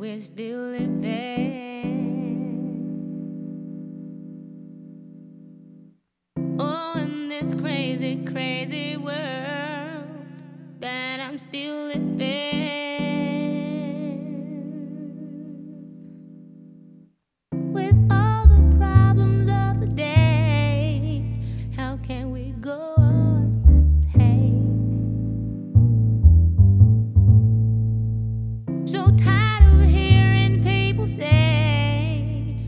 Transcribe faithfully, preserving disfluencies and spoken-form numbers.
we're still living. Oh, in this crazy, crazy world that I'm still living.